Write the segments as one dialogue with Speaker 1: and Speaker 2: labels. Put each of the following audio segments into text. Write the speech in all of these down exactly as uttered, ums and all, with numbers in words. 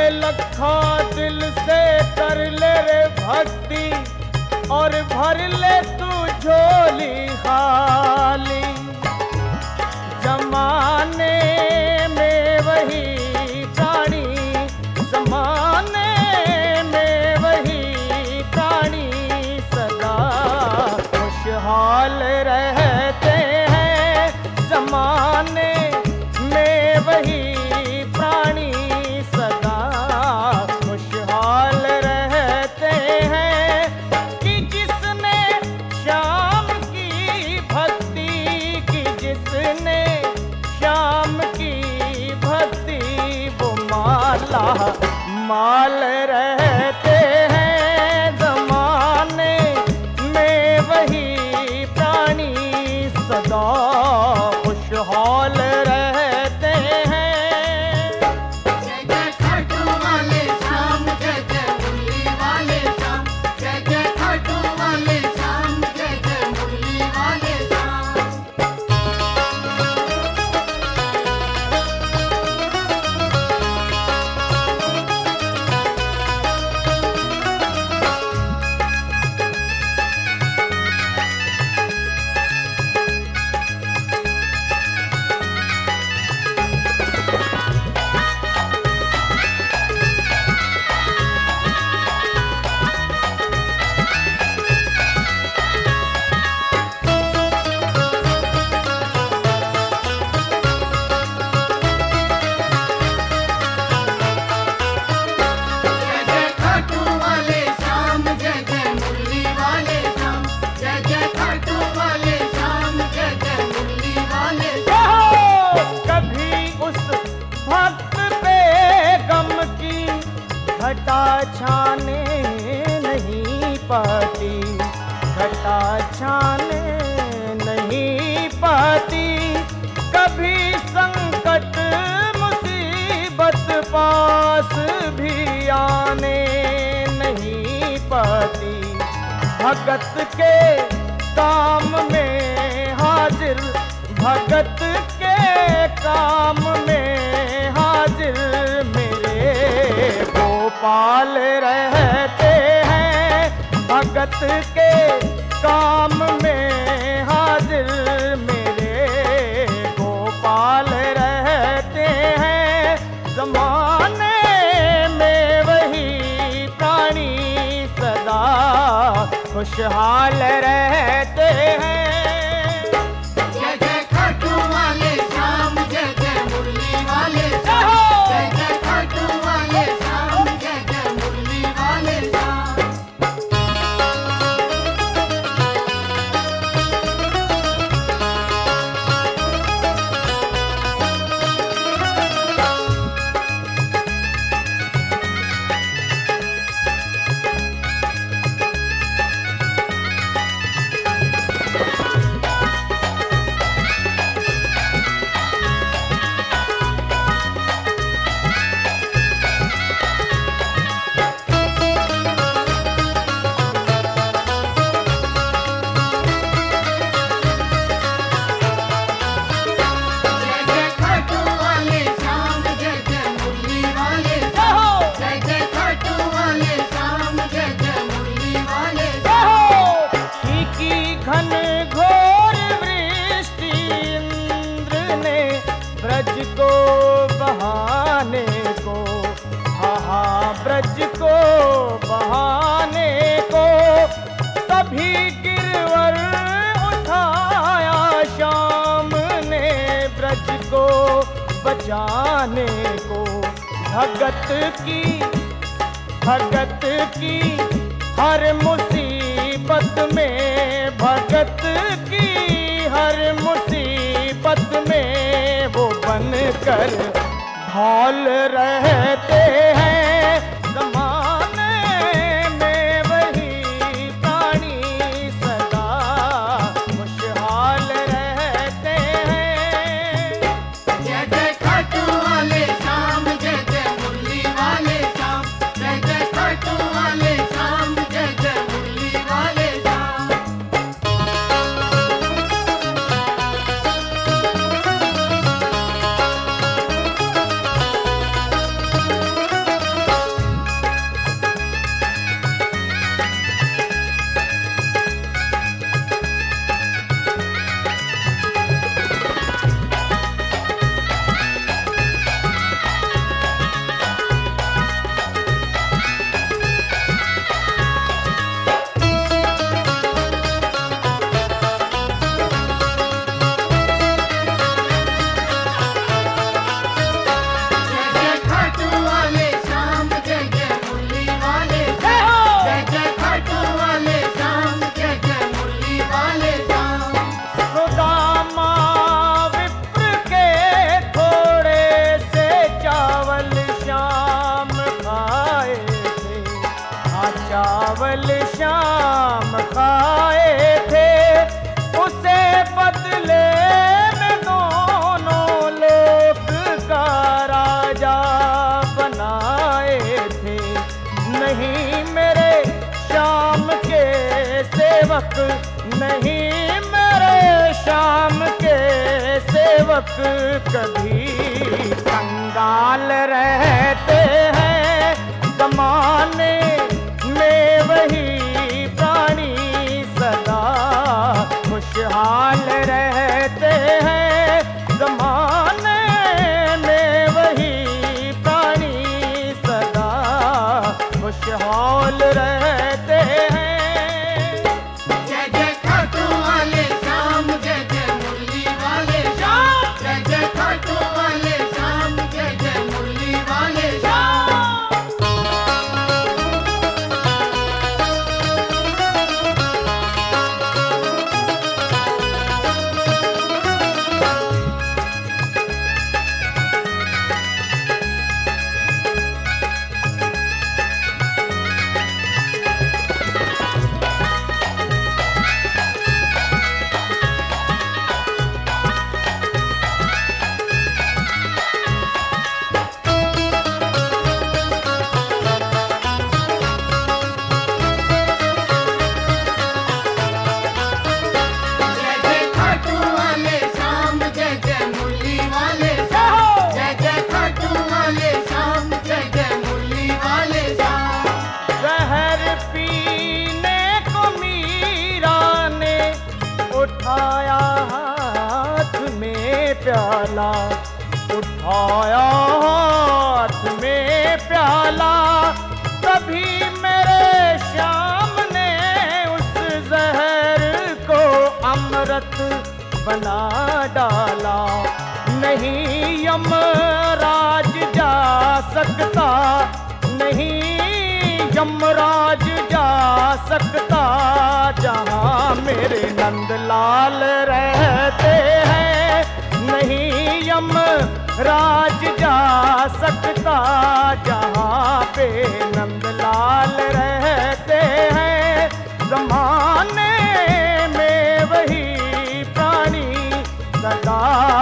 Speaker 1: लखा दिल से कर ले रे भक्ति और भर ले तू झोली खाली। जमाने में वही प्राणी, जमाने में वही प्राणी सदा खुशहाल रहते हैं। जमाने में वही प्राणी सदा खुशहाल रहते हैं कि जिसने श्याम की भक्ति की, जिसने श्याम की भक्ति, वो माला माल रहते हैं। जमाने में वही प्राणी सदा खुशहाल रहते हैं।
Speaker 2: जय जय खाटू वाले श्याम, जय जय मुरली वाले श्याम, जय जय खाटू वाले श्याम, जय जय मुरली वाले श्याम। जय जय खाटू वाले श्याम, जय जय मुरली वाले श्याम, जय जय खाटू वाले श्याम, जय जय मुरली वाले श्याम।
Speaker 1: हो कभी उस भक्त पे गम की घटा छाने नहीं पाती, घटा छाने नहीं पाती। कभी संकट मुसीबत पास भी आने नहीं पाती। भगत के काम में हाजिर, भगत के काम में हाजिर मेरे गोपाल रहते हैं। भगत के काम में हाजिर मेरे गोपाल रहते हैं। जमाने में वही प्राणी सदा खुशहाल रहते हैं।
Speaker 2: जय जय खाटू वाले श्याम, जय जय मुरली वाले श्याम, जय जय खाटू वाले श्याम, जय जय मुरली वाले श्याम। जय जय खाटू वाले श्याम, जय जय मुरली वाले श्याम, जय जय खाटू वाले श्याम, जय जय मुरली वाले श्याम।
Speaker 1: की घन घोर वृष्टि इंद्र ने ब्रज को बहाने को, हा हा ब्रज को बहाने को। तभी गिरवर उठाया श्याम ने ब्रज को बचाने को। भगत की भगत की हर मुसीबत में, भगत की हर मुसीबत में वो बनकर ढाल रहते हैं। जमाने में वही प्राणी सदा खुशहाल रहते हैं।
Speaker 2: जय जय खाटू वाले श्याम, जय जय मुरली वाले श्याम, जय जय खाटू वाले श्याम, जय जय मुरली वाले श्याम।
Speaker 1: चावल शाम खाए थे, उसे बदले में दोनों लोक का राजा बनाए थे। नहीं मेरे शाम के सेवक, नहीं मेरे शाम के सेवक कभी कंगाल रहते हैं। जमाने में वही प्राणी सदा खुशहाल रहते हैं। जमाने में वही प्राणी सदा खुशहाल रहते हैं।
Speaker 2: जय जय खाटू वाले शाम, जय जय मुरली वाले शाम, जय जय खाटू वाले शाम, जय जय मुरली वाले शाम। जय जय खाटू वाले शाम, जय जय मुरली वाले शाम, जय जय खाटू वाले शाम, जय जय मुरली वाले शाम।
Speaker 1: जहर पीने को मीरा ने उठाया हाथ में प्याला, उठाया हाथ में प्याला। तभी मेरे श्याम ने उस जहर को अमृत बना डाला। नहीं यमराज जा सकता, नहीं यमराज जा सकता जहाँ मेरे नंदलाल रहते हैं। नहीं यमराज जा सकता जहाँ पे नंदलाल रहते हैं। जमाने में वही प्राणी सदा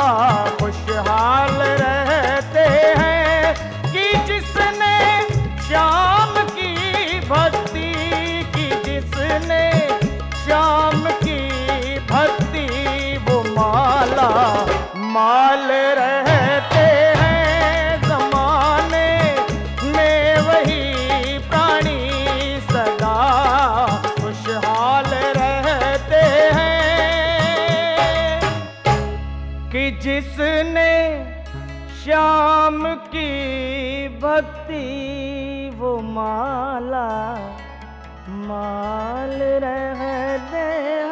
Speaker 1: खुशहाल रहते हैं। कि जिसने श्याम की भक्ति की, जिसने श्याम की भक्ति, वो माला माल रहते हैं। जमाने में वही प्राणी सदा खुशहाल रहते हैं। कि जिसने श्याम की भक्ति, वो माला माल रहते हैं।